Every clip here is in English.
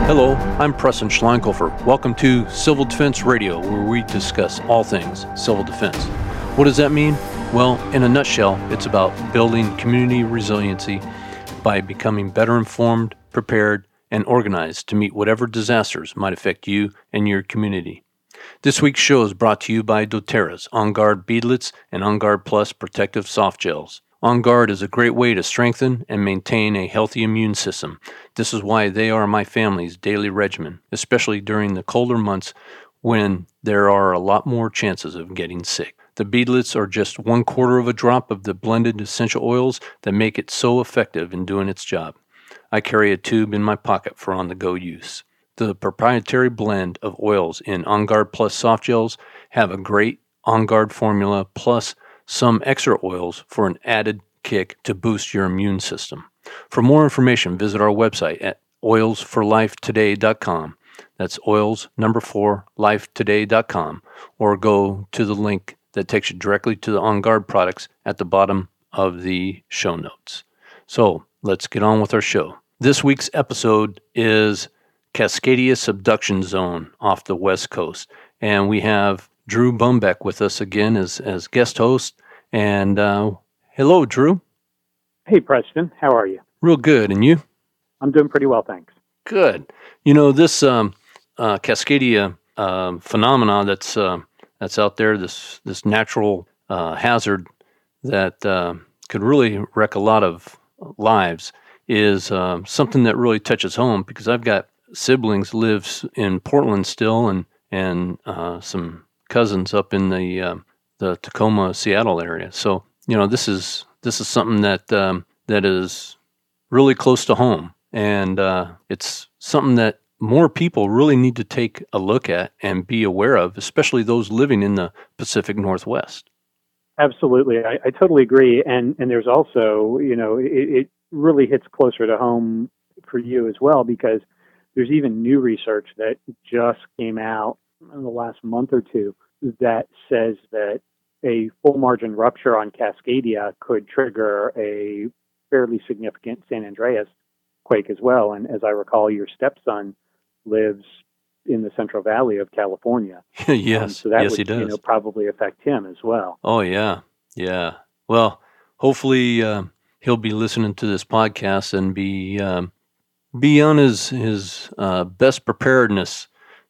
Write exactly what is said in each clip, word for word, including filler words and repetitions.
Hello, I'm Preston Schleinkhofer. Welcome to Civil Defense Radio, where we discuss all things civil defense. What does that mean? Well, in a nutshell, it's about building community resiliency by becoming better informed, prepared, and organized to meet whatever disasters might affect you and your community. This week's show is brought to you by doTERRA's On Guard Beadlets and On Guard Plus Protective Soft Gels. On Guard is a great way to strengthen and maintain a healthy immune system. This is why they are my family's daily regimen, especially during the colder months when there are a lot more chances of getting sick. The beadlets are just one quarter of a drop of the blended essential oils that make it so effective in doing its job. I carry a tube in my pocket for on-the-go use. The proprietary blend of oils in On Guard Plus soft gels have a great On Guard formula plus some extra oils for an added kick to boost your immune system. For more information, visit our website at oils for life today dot com. That's oils, number four, life today dot com, or go to the link that takes you directly to the On Guard products at the bottom of the show notes. So let's get on with our show. This week's episode is Cascadia Subduction Zone off the West Coast, and we have Drew Bumbeck with us again as, as guest host. And uh, hello, Drew. Hey, Preston. How are you? Real good. And you? I'm doing pretty well, thanks. Good. You know, this um, uh, Cascadia uh, phenomena that's uh, that's out there, this this natural uh, hazard that uh, could really wreck a lot of lives, is uh, something that really touches home because I've got siblings lives in Portland still, and and uh, some cousins up in the uh, the Tacoma, Seattle area. So you know, this is this is something that um, that is really close to home, and uh, it's something that more people really need to take a look at and be aware of, especially those living in the Pacific Northwest. Absolutely, I, I totally agree. And and there's also, you know, it, it really hits closer to home for you as well, because there's even new research that just came out in the last month or two that says that a full margin rupture on Cascadia could trigger a fairly significant San Andreas quake as well. And as I recall, your stepson lives in the Central Valley of California. yes, um, so that yes, would, he does. You know, probably affect him as well. Oh yeah, yeah. Well, hopefully uh, he'll be listening to this podcast and be um, be on his his uh, best preparedness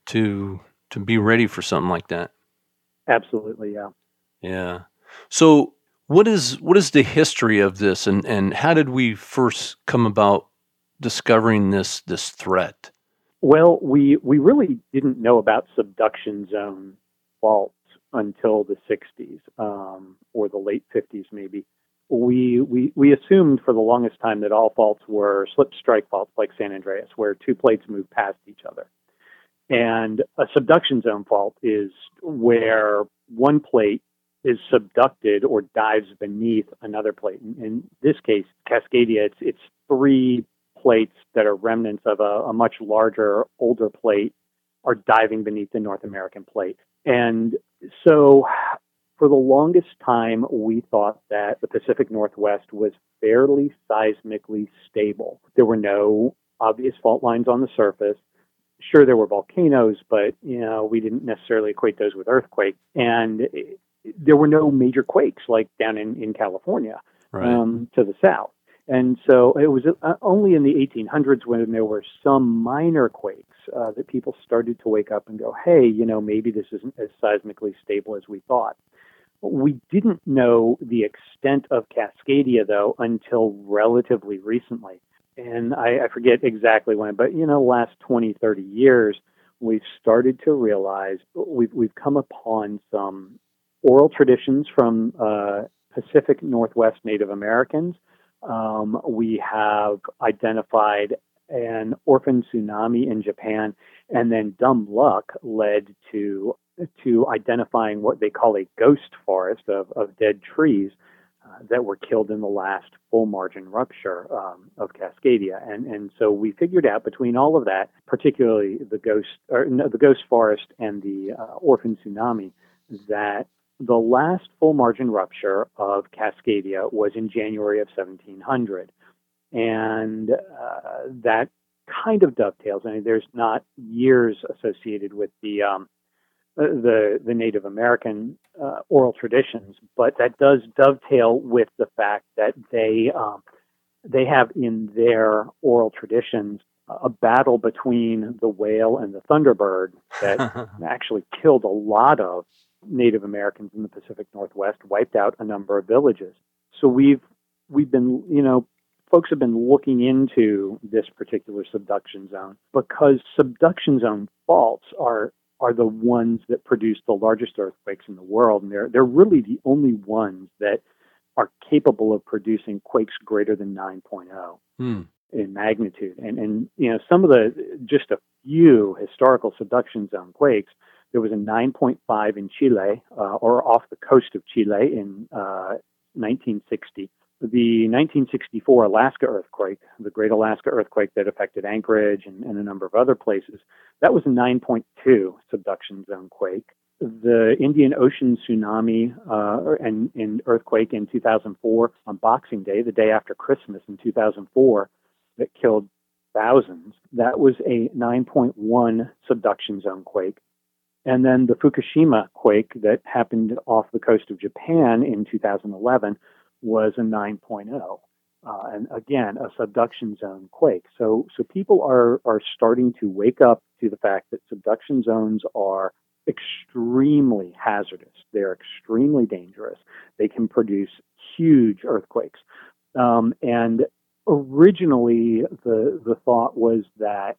to to be ready for something like that. Absolutely, yeah. Yeah. So, what is what is the history of this, and, and how did we first come about discovering this this threat? Well, we we really didn't know about subduction zone faults until the sixties um, or the late fifties, maybe. We, we we assumed for the longest time that all faults were slip strike faults like San Andreas, where two plates move past each other. And a subduction zone fault is where one plate is subducted or dives beneath another plate. In, in this case, Cascadia, it's it's three plates that are remnants of a, a much larger, older plate are diving beneath the North American plate. And so for the longest time, we thought that the Pacific Northwest was fairly seismically stable. There were no obvious fault lines on the surface. Sure, there were volcanoes, but you know, we didn't necessarily equate those with earthquakes. And it, there were no major quakes like down in, in California, right. um, to the south. And so it was uh, only in the eighteen hundreds when there were some minor quakes uh, that people started to wake up and go, hey, you know, maybe this isn't as seismically stable as we thought. We didn't know the extent of Cascadia, though, until relatively recently. And I, I forget exactly when, but, you know, last twenty, thirty years, we've started to realize we've, we've come upon some oral traditions from uh, Pacific Northwest Native Americans. Um, we have identified an orphan tsunami in Japan, and then dumb luck led to to identifying what they call a ghost forest of, of dead trees uh, that were killed in the last full margin rupture um, of Cascadia. And and so we figured out between all of that, particularly the ghost or no, the ghost forest and the uh, orphan tsunami, that the last full margin rupture of Cascadia was in January of seventeen hundred. And uh, that kind of dovetails. I mean, there's not years associated with the um, the the Native American uh, oral traditions, but that does dovetail with the fact that they um, they have in their oral traditions a battle between the whale and the thunderbird that actually killed a lot of Native Americans in the Pacific Northwest, wiped out a number of villages. So we've we've been, you know, folks have been looking into this particular subduction zone because subduction zone faults are are the ones that produce the largest earthquakes in the world, and they're they're really the only ones that are capable of producing quakes greater than nine point oh hmm. in magnitude. And and you know, some of the just a few historical subduction zone quakes. There was a nine point five in Chile, uh, or off the coast of Chile in uh, nineteen sixty. The nineteen sixty-four Alaska earthquake, the Great Alaska earthquake that affected Anchorage and, and a number of other places, that was a nine point two subduction zone quake. The Indian Ocean tsunami uh, and, and earthquake in two thousand four on Boxing Day, the day after Christmas in two thousand four, that killed thousands, that was a nine point one subduction zone quake. And then the Fukushima quake that happened off the coast of Japan in two thousand eleven was a nine point oh. Uh, and again, a subduction zone quake. So so people are, are starting to wake up to the fact that subduction zones are extremely hazardous. They're extremely dangerous. They can produce huge earthquakes. Um, and originally, the the thought was that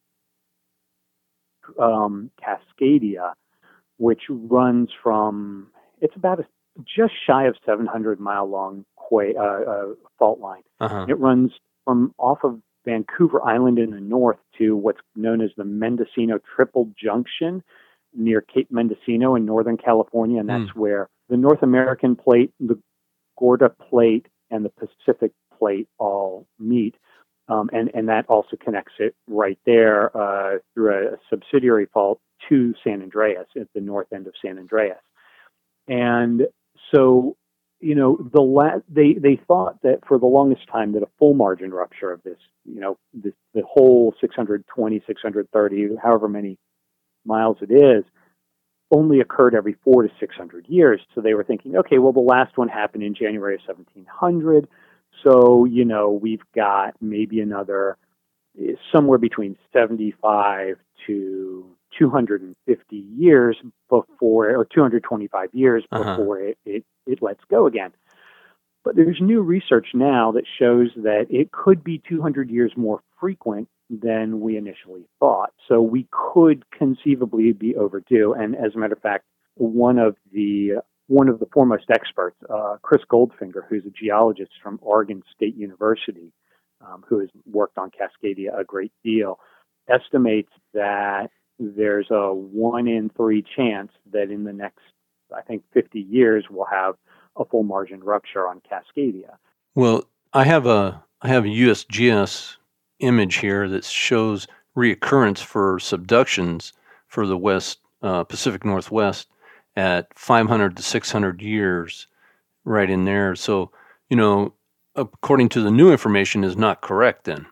um, Cascadia, which runs from, it's about a, just shy of seven hundred mile long quake, uh, uh, fault line. Uh-huh. It runs from off of Vancouver Island in the north to what's known as the Mendocino Triple Junction near Cape Mendocino in Northern California, and that's mm. where the North American plate, the Gorda plate, and the Pacific plate all meet. Um, and, and that also connects it right there uh, through a, a subsidiary fault to San Andreas, at the north end of San Andreas. And so, you know, the la- they they thought that for the longest time that a full margin rupture of this, you know, this, the whole six hundred twenty, six hundred thirty, however many miles it is, only occurred every four to six hundred years. So they were thinking, okay, well, the last one happened in January of seventeen hundred. So, you know, we've got maybe another somewhere between seventy-five to two hundred fifty years before, or two hundred twenty-five years uh-huh. before it, it, it lets go again. But there's new research now that shows that it could be two hundred years more frequent than we initially thought. So we could conceivably be overdue. And as a matter of fact, one of the one of the foremost experts, uh, Chris Goldfinger, who's a geologist from Oregon State University, um, who has worked on Cascadia a great deal, estimates that there's a one in three chance that in the next, I think, fifty years, we'll have a full margin rupture on Cascadia. Well, I have a I have a U S G S image here that shows reoccurrence for subductions for the West uh, Pacific Northwest at five hundred to six hundred years, right in there. So, you know, according to the new information, is not correct then.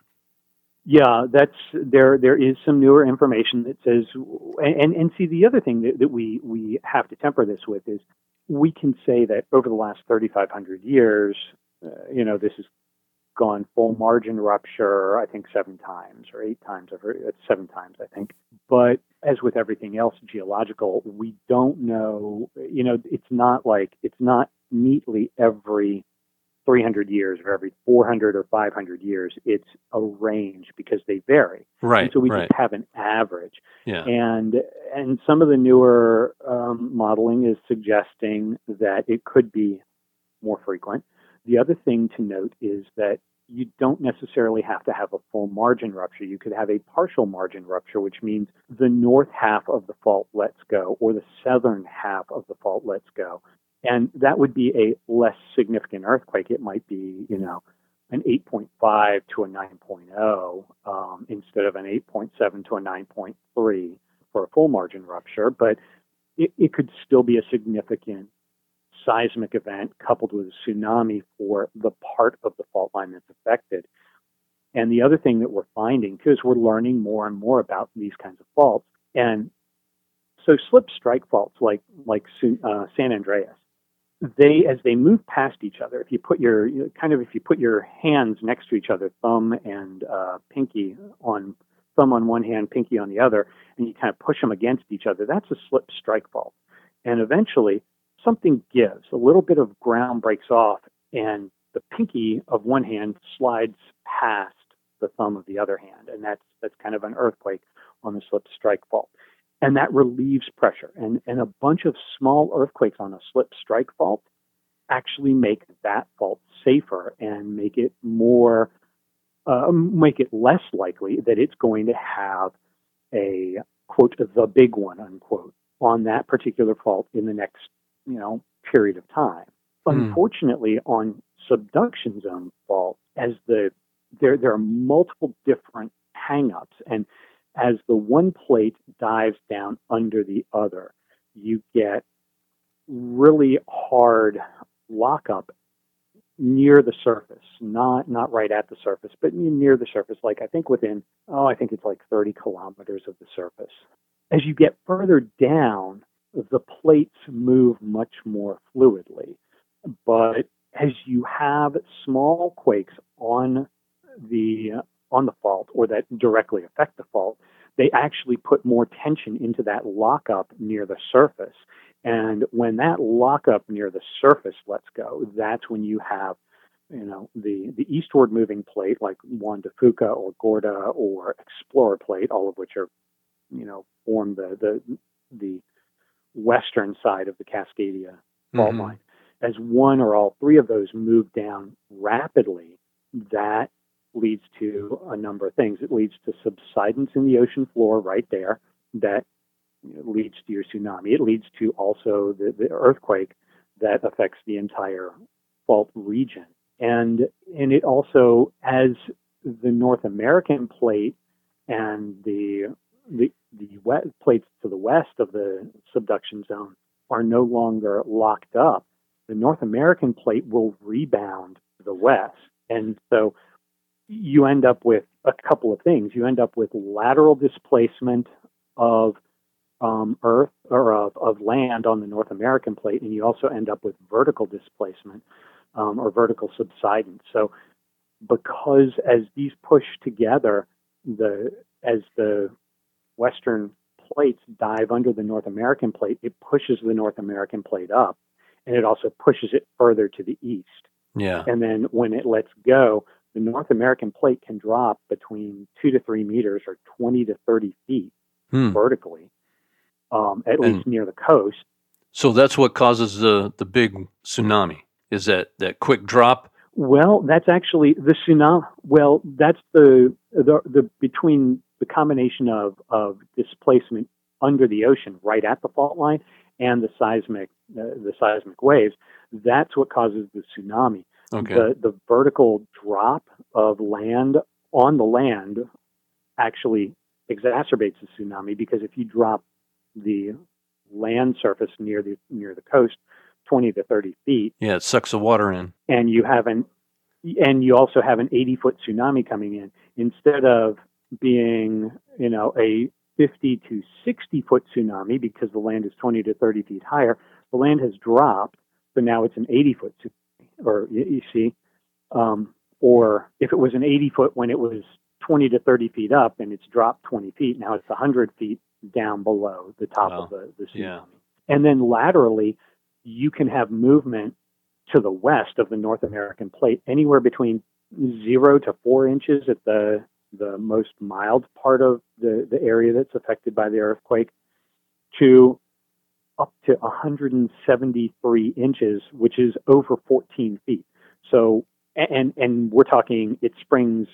Yeah, that's there. There is some newer information that says, and and see, the other thing that, that we we have to temper this with is we can say that over the last thirty-five hundred years, uh, you know, this has gone full margin rupture, I think seven times or eight times, over seven times, I think. But as with everything else geological, we don't know, you know, it's not like, it's not neatly every three hundred years or every four hundred or five hundred years. It's a range because they vary. Right. And so we right. just have an average. Yeah. And, and some of the newer um, modeling is suggesting that it could be more frequent. The other thing to note is that you don't necessarily have to have a full margin rupture. You could have a partial margin rupture, which means the north half of the fault lets go, or the southern half of the fault lets go. And that would be a less significant earthquake. It might be, you know, an eight point five to a nine point oh um, instead of an eight point seven to a nine point three for a full margin rupture. But it, it could still be a significant seismic event coupled with a tsunami for the part of the fault line that's affected. And the other thing that we're finding, too, is we're learning more and more about these kinds of faults. And so slip strike faults like like uh, San Andreas, they as they move past each other, if you put your you know, kind of if you put your hands next to each other, thumb and uh, pinky on thumb on one hand, pinky on the other, and you kind of push them against each other, that's a slip strike fault. And eventually something gives, a little bit of ground breaks off, and the pinky of one hand slides past the thumb of the other hand, and that's that's kind of an earthquake on the slip strike fault. And that relieves pressure. And, and a bunch of small earthquakes on a slip strike fault actually make that fault safer and make it more, uh, make it less likely that it's going to have a, quote, the big one, unquote, on that particular fault in the next, you know, period of time. Mm. Unfortunately, on subduction zone faults, as the there there are multiple different hangups, and as the one plate dives down under the other, you get really hard lockup near the surface, not not right at the surface, but near the surface, like I think within, oh, I think it's like thirty kilometers of the surface. As you get further down, the plates move much more fluidly. But as you have small quakes on the on the fault or that directly affect the fault, they actually put more tension into that lockup near the surface. And when that lockup near the surface lets go, that's when you have, you know, the, the eastward moving plate like Juan de Fuca or Gorda or Explorer plate, all of which are, you know, form the the, the western side of the Cascadia fault mm-hmm. line. As one or all three of those move down rapidly, that leads to a number of things. It leads to subsidence in the ocean floor right there. That you know, leads to your tsunami. It leads to also the, the earthquake that affects the entire fault region. And and it also, as the North American plate and the the the wet plates to the west of the subduction zone are no longer locked up, the North American plate will rebound to the west. And so you end up with a couple of things. You end up with lateral displacement of um, Earth or of, of land on the North American plate, and you also end up with vertical displacement um, or vertical subsidence. So because as these push together, the as the western plates dive under the North American plate, it pushes the North American plate up, and it also pushes it further to the east. Yeah. And then when it lets go, the North American plate can drop between two to three meters or twenty to thirty feet hmm. vertically, um, at and least near the coast. So that's what causes the, the big tsunami, is that, that quick drop? Well, that's actually the tsunami. Well, that's the, the, the between the combination of, of displacement under the ocean right at the fault line and the seismic, uh, the seismic waves. That's what causes the tsunami. Okay. The the vertical drop of land on the land actually exacerbates the tsunami, because if you drop the land surface near the near the coast twenty to thirty feet, yeah, it sucks the water in, and you have an and you also have an eighty foot tsunami coming in, instead of being, you know, a fifty to sixty foot tsunami because the land is twenty to thirty feet higher. The land has dropped, so now it's an eighty foot tsunami. Or you see, um, or if it was an eighty foot when it was twenty to thirty feet up and it's dropped twenty feet, now it's one hundred feet down below the top wow. of the, the tsunami. Yeah. And then laterally, you can have movement to the west of the North American plate, anywhere between zero to four inches at the the most mild part of the, the area that's affected by the earthquake, to up to one hundred seventy-three inches, which is over fourteen feet. So, and and we're talking, it springs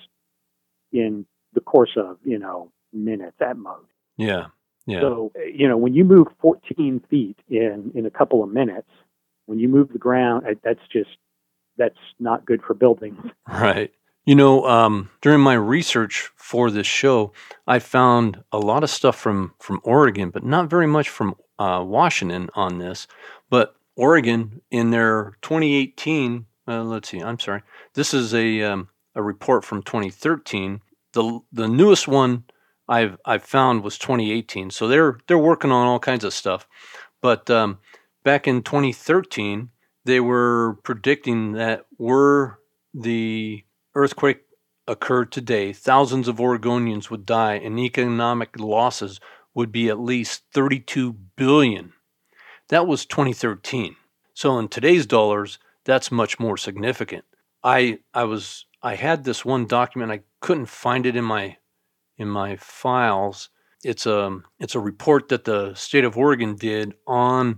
in the course of, you know, minutes at most. Yeah, yeah. So, you know, when you move fourteen feet in, in a couple of minutes, when you move the ground, that's just, that's not good for buildings. Right. You know, um, during my research for this show, I found a lot of stuff from, from Oregon, but not very much from uh, Washington on this. But Oregon, in their twenty eighteen, uh, let's see, I'm sorry, this is a um, a report from twenty thirteen. The the newest one I've I've found was twenty eighteen. So they're they're working on all kinds of stuff. But um, back in twenty thirteen, they were predicting that were the earthquake occurred today, thousands of Oregonians would die and economic losses would be at least thirty-two billion dollars. That was twenty thirteen. So in today's dollars, that's much more significant. I I was I had this one document. I couldn't find it in my in my files. It's a it's a report that the state of Oregon did on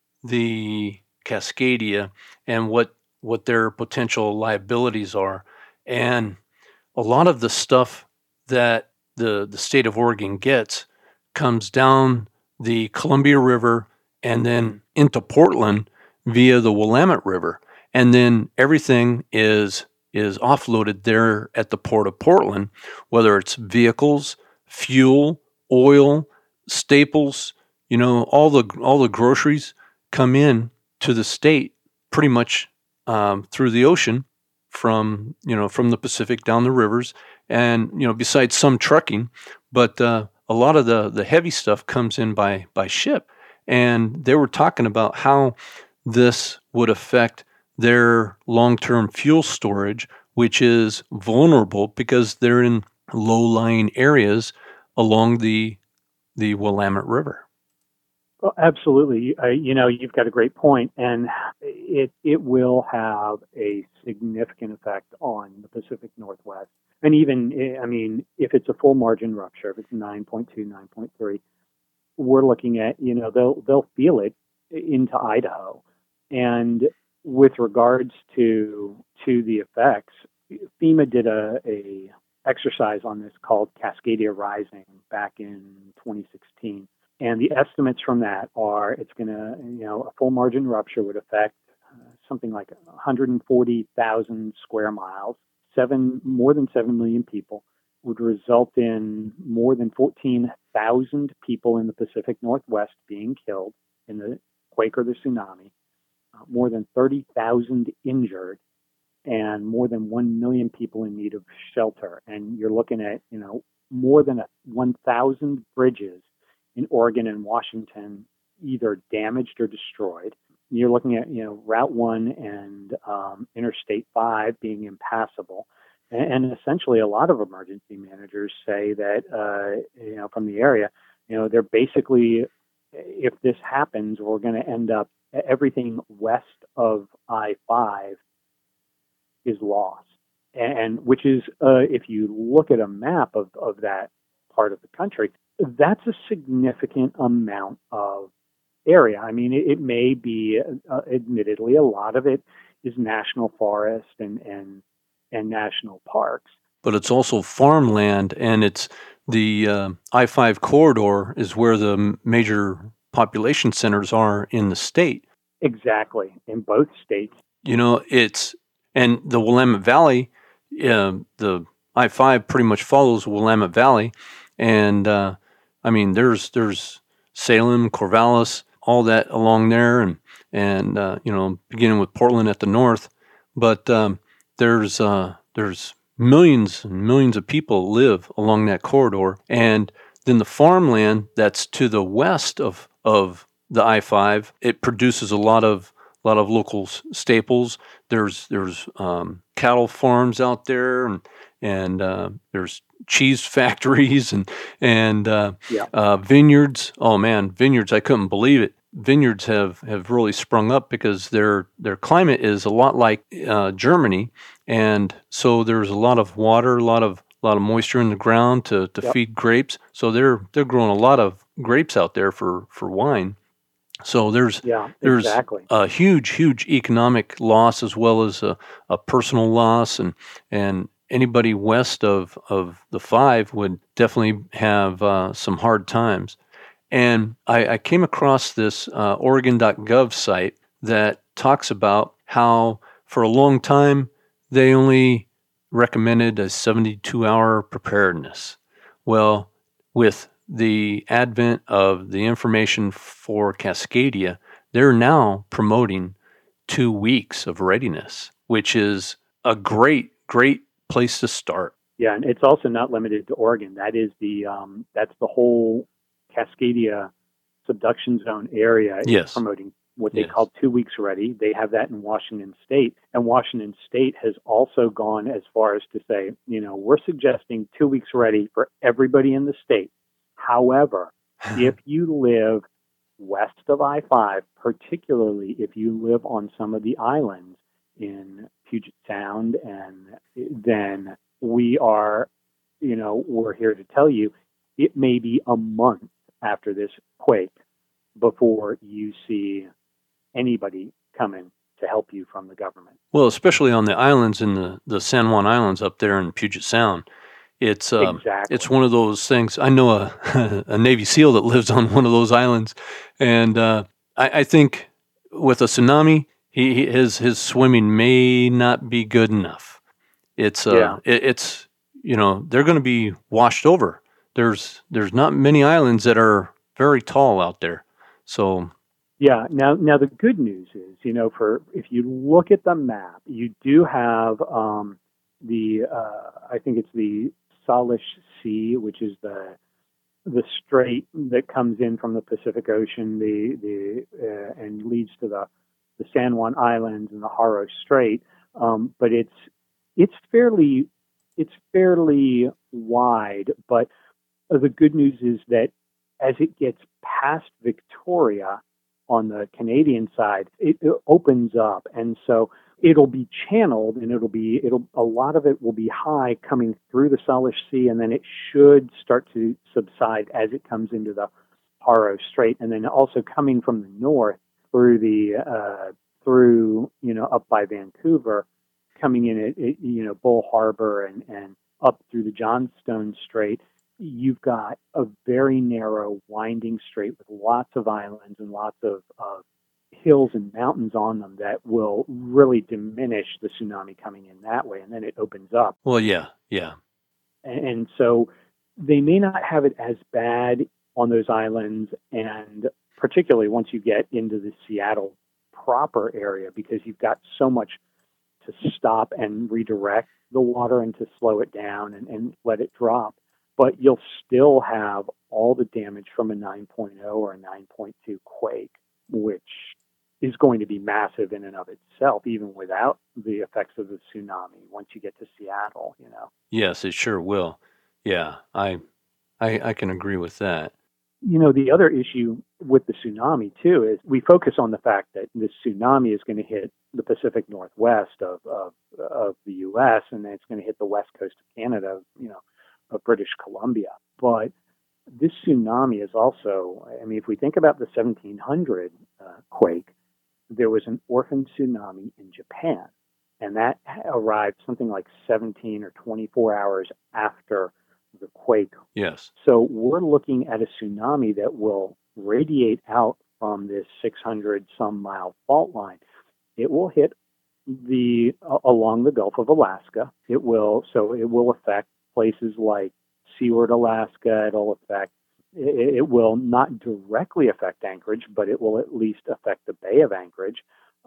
the Cascadia and what what their potential liabilities are. And a lot of the stuff that the the state of Oregon gets comes down the Columbia River and then into Portland via the Willamette River. And then everything is is offloaded there at the port of Portland, whether it's vehicles, fuel, oil, staples, you know, all the all the groceries come in to the state pretty much um, through the ocean from, you know, from the Pacific down the rivers. And, you know, besides some trucking, but uh, a lot of the, the heavy stuff comes in by, by ship. And they were talking about how this would affect their long-term fuel storage, which is vulnerable because they're in low-lying areas along the the Willamette River. Well, absolutely. Uh, you know, you've got a great point, and it it will have a significant effect on the Pacific Northwest. And even, I mean, if it's a full margin rupture, if it's nine point two, nine point three, we're looking at, you know, they'll they'll feel it into Idaho. And with regards to to the effects, FEMA did a, a exercise on this called Cascadia Rising back in twenty sixteen. And the estimates from that are it's going to, you know, a full margin rupture would affect uh, something like one hundred forty thousand square miles, seven more than seven million people, would result in more than fourteen thousand people in the Pacific Northwest being killed in the quake or the tsunami, uh, more than thirty thousand injured, and more than one million people in need of shelter. And you're looking at, you know, more than a one thousand bridges in Oregon and Washington either damaged or destroyed. You're looking at, you know, Route one and um, Interstate five being impassable. And, and essentially a lot of emergency managers say that, uh, you know, from the area, you know, they're basically, if this happens, we're going to end up, everything west of I five is lost. And, and which is, uh, if you look at a map of, of that part of the country, that's a significant amount of area. I mean, it, it may be, uh, admittedly, a lot of it is national forest and, and and national parks. But it's also farmland, and it's the uh, I five corridor is where the major population centers are in the state. Exactly, in both states. You know, it's, and the Willamette Valley, uh, the I five pretty much follows Willamette Valley, and uh, I mean, there's there's Salem, Corvallis, all that along there, and and uh, you know, beginning with Portland at the north, but um, there's uh, there's millions and millions of people live along that corridor, and then the farmland that's to the west of of the I five, it produces a lot of a lot of local s- staples. There's there's um, cattle farms out there, and and uh, there's cheese factories and and uh, Yeah. uh, vineyards. Oh man, vineyards! I couldn't believe it. Vineyards have, have really sprung up because their their climate is a lot like uh, Germany, and so there's a lot of water, a lot of a lot of moisture in the ground to, to Yep. feed grapes. So they're they're growing a lot of grapes out there for, for wine. So there's Yeah, there's exactly. a huge huge economic loss as well as a, a personal loss, and and anybody west of, of the five would definitely have uh, some hard times. And I, I came across this uh, Oregon dot gov site that talks about how for a long time they only recommended a seventy-two hour preparedness. Well, with the advent of the information for Cascadia, they're now promoting two weeks of readiness, which is a great, great place to start. Yeah, and it's also not limited to Oregon. That is the um, that's the whole Cascadia subduction zone area is Yes. promoting what they Yes. call two weeks ready. They have that in Washington State, and Washington State has also gone as far as to say, you know, we're suggesting two weeks ready for everybody in the state. However, if you live west of I five, particularly if you live on some of the islands in Puget Sound, and then we are, you know, we're here to tell you it may be a month after this quake before you see anybody coming to help you from the government. Well, especially on the islands in the, the San Juan Islands up there in Puget Sound. It's um, exactly. It's one of those things. I know a, a Navy SEAL that lives on one of those islands, and uh, I, I think with a tsunami, he, he his his swimming may not be good enough. It's uh, Yeah. it, it's you know they're going to be washed over. There's there's not many islands that are very tall out there, so. Yeah. Now, now the good news is, you know, for if you look at the map, you do have um, the uh, I think it's the Salish Sea, which is the the strait that comes in from the Pacific Ocean, the the uh, and leads to the the San Juan Islands and the Haro Strait. Um, but it's it's fairly it's fairly wide. But the good news is that as it gets past Victoria on the Canadian side, it, it opens up, and so it'll be channeled, and it'll be it'll a lot of it will be high coming through the Salish Sea, and then it should start to subside as it comes into the Haro Strait, and then also coming from the north through the uh, through you know up by Vancouver, coming in at, at you know Bull Harbor and and up through the Johnstone Strait. You've got a very narrow, winding strait with lots of islands and lots of uh, hills and mountains on them that will really diminish the tsunami coming in that way, and then it opens up. Well, yeah, yeah. And, and so they may not have it as bad on those islands, and particularly once you get into the Seattle proper area, because you've got so much to stop and redirect the water and to slow it down and, and let it drop. But you'll still have all the damage from a nine point oh or a nine point two quake, which is going to be massive in and of itself, even without the effects of the tsunami once you get to Seattle, you know. Yes, it sure will. Yeah, I, I, I can agree with that. You know, the other issue with the tsunami, too, is we focus on the fact that this tsunami is going to hit the Pacific Northwest of, of, of the U S, and then it's going to hit the west coast of Canada, you know, of British Columbia. But this tsunami is also, I mean, if we think about the seventeen hundred uh, quake, there was an orphan tsunami in Japan, and that arrived something like seventeen or twenty-four hours after the quake. Yes. So we're looking at a tsunami that will radiate out from this six hundred some mile fault line. It will hit the uh, along the Gulf of Alaska. It will, so it will affect places like Seward, Alaska. It'll affect, it, it will not directly affect Anchorage, but it will at least affect the Bay of Anchorage.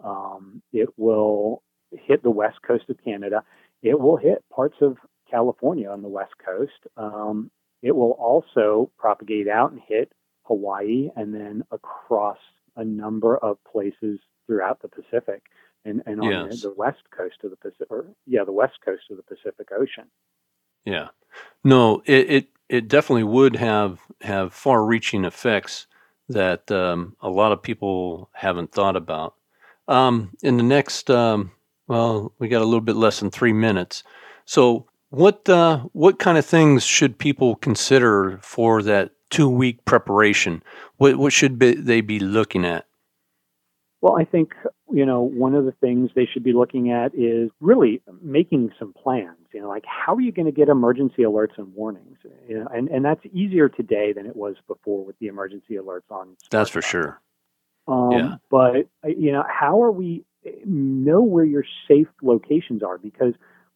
Um, it will hit the west coast of Canada. It will hit parts of California on the west coast. Um, it will also propagate out and hit Hawaii and then across a number of places throughout the Pacific and, and on Yes. the, the west coast of the Pacific, or, yeah, the west coast of the Pacific Ocean. Yeah. No, it, it, it definitely would have, have far-reaching effects that um, a lot of people haven't thought about. Um, in the next, um, well, we got a little bit less than three minutes. So what uh, what kind of things should people consider for that two-week preparation? What, what should be, they be looking at? Well, I think, you know, one of the things they should be looking at is really making some plans, you know, like how are you going to get emergency alerts and warnings? You know, and, and that's easier today than it was before with the emergency alerts on. That's for sure. Um, Yeah. But, you know, how are we know where your safe locations are? Because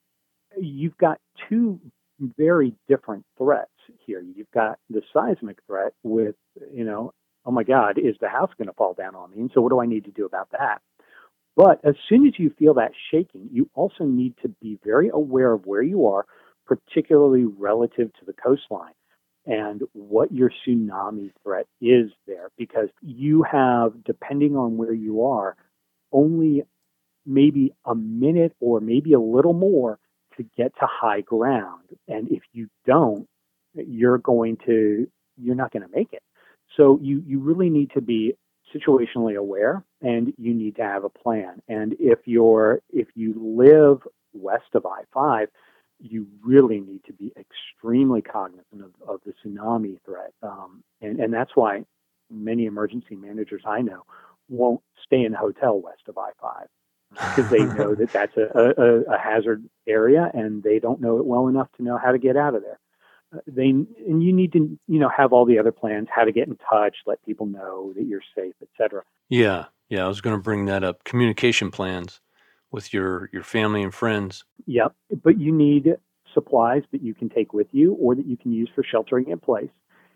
you've got two very different threats here. You've got the seismic threat with, you know, oh my God, is the house going to fall down on me? And so what do I need to do about that? But as soon as you feel that shaking, you also need to be very aware of where you are, particularly relative to the coastline, and what your tsunami threat is there, because you have, depending on where you are, only maybe a minute or maybe a little more to get to high ground. And if you don't, you're going to, you're not going to make it. So you, you really need to be situationally aware, and you need to have a plan. And if you're, if you live west of I five, you really need to be extremely cognizant of, of the tsunami threat. Um, and, and that's why many emergency managers I know won't stay in a hotel west of I five, because they know that that's a, a, a hazard area, and they don't know it well enough to know how to get out of there. Uh, they and you need to, you know, have all the other plans, how to get in touch, let people know that you're safe, et cetera. Yeah, yeah, I was going to bring that up. Communication plans with your, your family and friends. Yep, but you need supplies that you can take with you or that you can use for sheltering in place,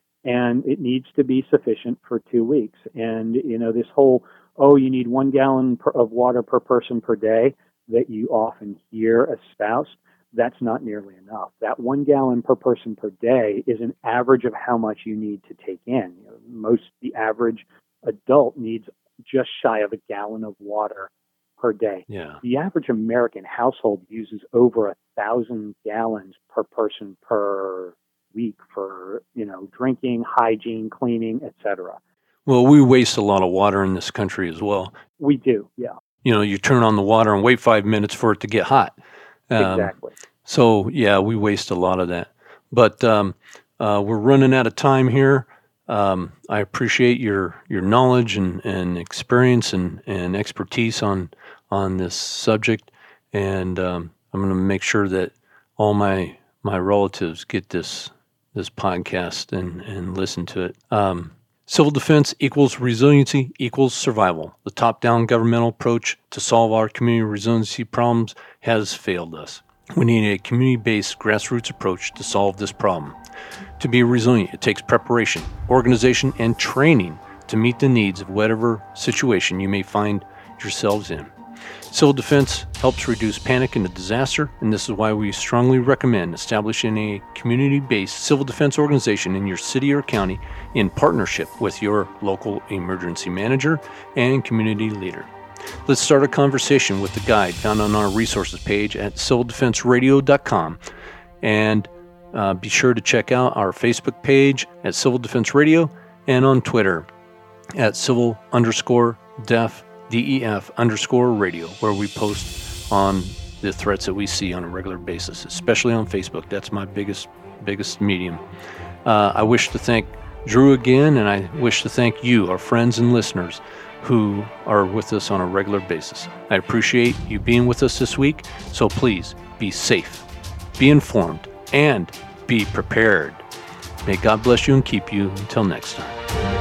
and it needs to be sufficient for two weeks. And, you know, this whole, oh, you need one gallon per, of water per person per day that you often hear espoused, that's not nearly enough. That one gallon per person per day is an average of how much you need to take in. You know, most, the average adult needs just shy of a gallon of water per day. Yeah. The average American household uses over a thousand gallons per person per week for, you know, drinking, hygiene, cleaning, et cetera. Well, we waste a lot of water in this country as well. We do, yeah. You know, you turn on the water and wait five minutes for it to get hot. Um, exactly. So, yeah, we waste a lot of that. But um, uh, we're running out of time here. Um, I appreciate your, your knowledge and, and experience and, and expertise on on this subject. And um, I'm going to make sure that all my my relatives get this this podcast and, and listen to it. Um, civil defense equals resiliency equals survival. The top-down governmental approach to solve our community resiliency problems has failed us. We need a community-based grassroots approach to solve this problem. To be resilient, it takes preparation, organization, and training to meet the needs of whatever situation you may find yourselves in. Civil defense helps reduce panic and disaster, and this is why we strongly recommend establishing a community-based civil defense organization in your city or county in partnership with your local emergency manager and community leader. Let's start a conversation with the guide found on our resources page at civil defense radio dot com. And uh, be sure to check out our Facebook page at Civil Defense Radio and on Twitter at civil underscore def, D E F underscore radio, where we post on the threats that we see on a regular basis, especially on Facebook. That's my biggest, biggest medium. Uh, I wish to thank Drew again, and I wish to thank you, our friends and listeners, who are with us on a regular basis. I appreciate you being with us this week, so please be safe, be informed, and be prepared. May God bless you and keep you. Until next time.